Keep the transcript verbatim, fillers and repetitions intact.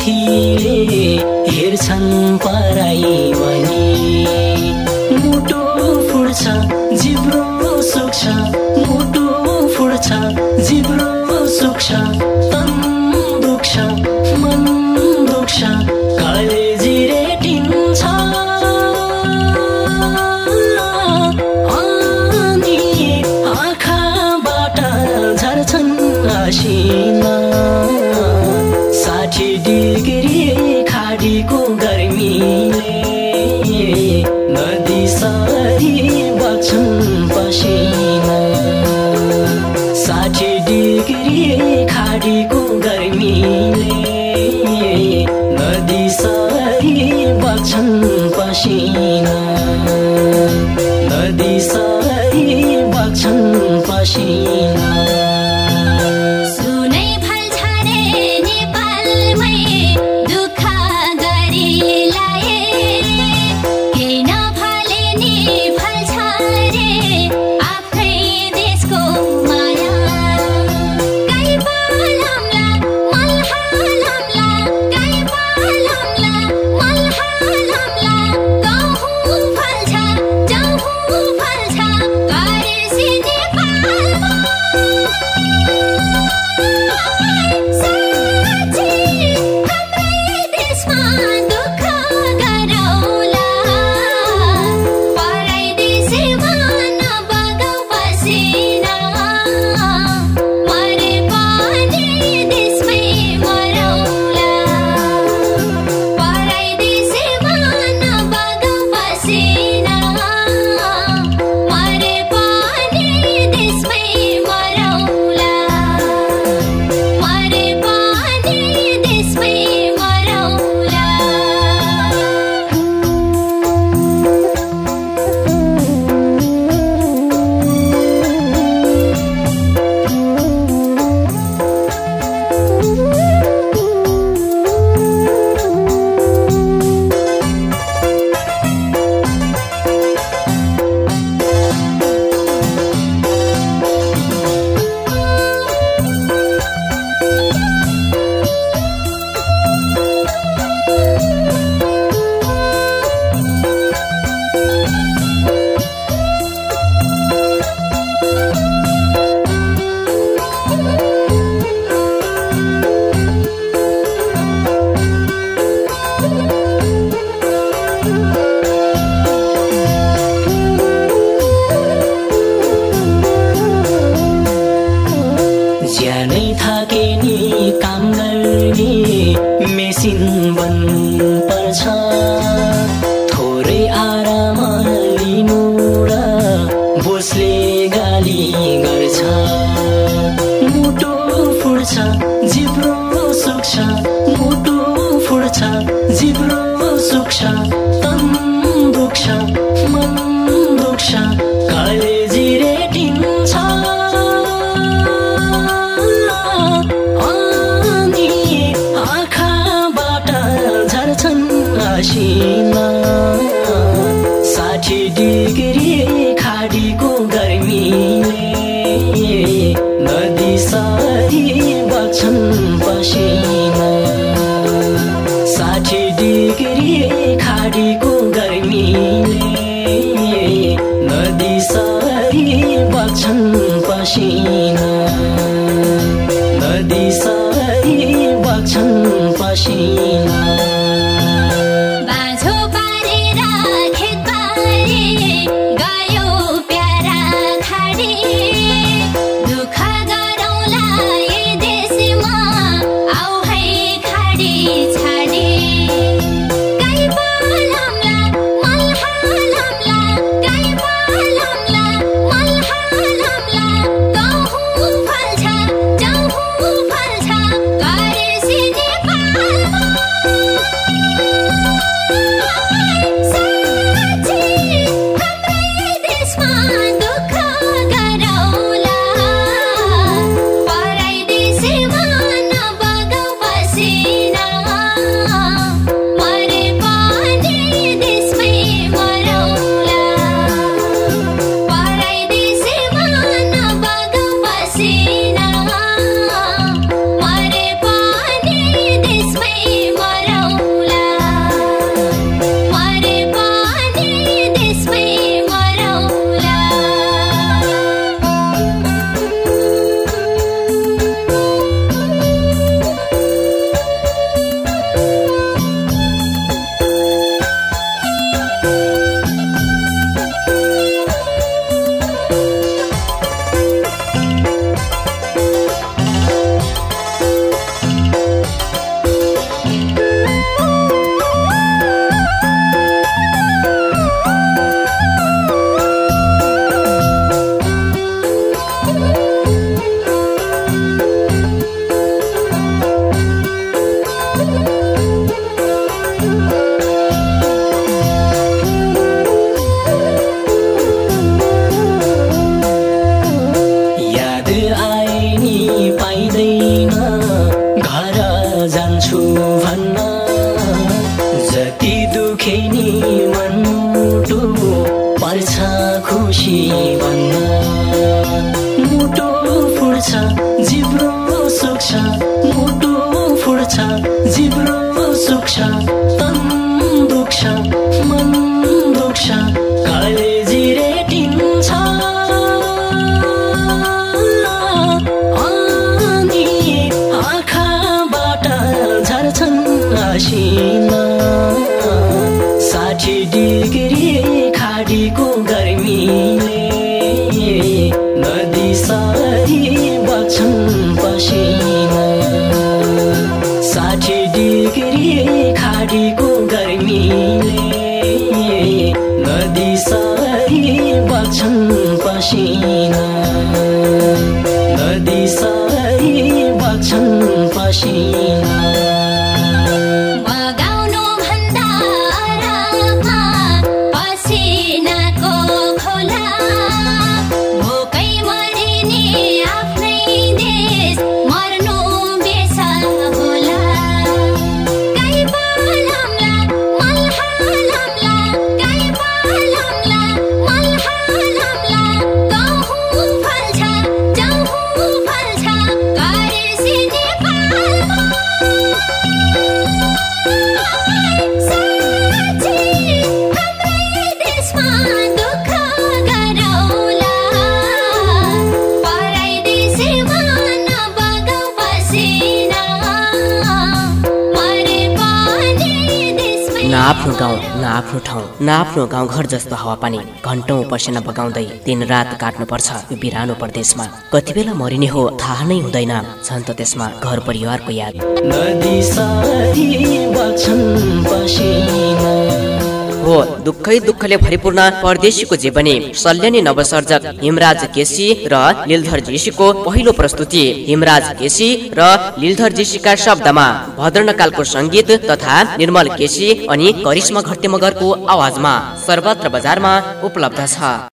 साथीले हेर्छन् पराई भनी मुटु फुट्छ जिब्रो सुक्छ मुटु फुट्छ जिब्रो सुक्छ तन दुख्छ मन दुख्छ कलेजी रेटिन्छ अनि आँखाबाट झर्छन् आसिना साठी डिग्री खाडीको गर्मीले नदी सरी बग्छन् पसिना साठी डिग्री खाडीको गर्मीले नदी सरी बग्छन् पसिना नदी सरी बग्छन् पसिना ज्यानै थाके नि काम गर्ने मेसिन बन्नु पर्छ थोरै आराम लिनु र बोसले गाली गर्छ मुटु फुट्छ जिब्रो सुक्छ मुटु फुट्छ जिब्रो सुक्छ तन दुख्छ मन दुख्छ कलेजी रेटिन्छ आसिना साठी डिग्री खाडीको गर्मीले नदी सरी बग्छन् पसिना साठी डिग्री खाडीको गर्मीले नदी सरी बग्छन् पसिना नदी सरी बग्छन् पसिना Bye. खुसी भन्न मुटु फुट्छ जिब्रो सुक्छ मुटु फुट्छ जिब्रो सुक्छ तन दुख्छ मन दुख्छ कलेजी रेटिन्छ अनि आँखाबाट झर्छन् आसिना साठी डिग्री खाडीको गर्मीले नदी सरी बग्छन् पसिना साठी डिग्री खाडीको गर्मीले नदी सरी बग्छन् पसिना नदी सरी बग्छन् पसिना न आफ्नो गाउँ न आफ्नो ठाउँ न आफ्नो गाउँघर जस्तो हावापानी घन्टौं पसिना बगाउँदै दिन रात काट्नुपर्छ यो बिरानो परदेशमा कति बेला मरिने हो थाहा नै हुँदैन छन् त त्यसमा घर परिवारको याद नदी सरी बग्छन् पसिना हो दुःखै दुःखले भरिपूर्ण परदेशीको जीवनी सल्यानी नवसर्जक हिमराज केसी र लीलधर जोशीको पहिलो प्रस्तुति हिमराज केसी र लीलधर जोशीका शब्दमा भद्रनकालको संगीत तथा निर्मल केसी अनि करिश्मा घट्टे मगरको आवाजमा सर्वत्र बजारमा उपलब्ध छ।